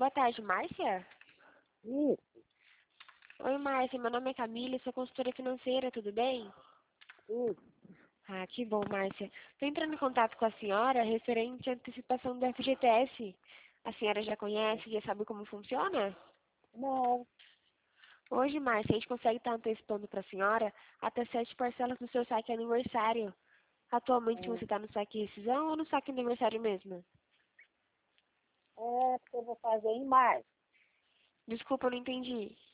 Boa tarde, Márcia? Isso, Oi, Márcia, meu nome é Camila, sou consultora financeira, tudo bem? isso. Ah, que bom, Márcia. Estou entrando em contato com a senhora referente à antecipação do FGTS. A senhora já conhece, já sabe como funciona? Não, Hoje, Márcia, a gente consegue estar antecipando para a senhora até 7 parcelas do seu saque aniversário. Atualmente hum, você está no saque rescisão ou no saque aniversário mesmo? é porque eu vou fazer em março. Desculpa, eu não entendi.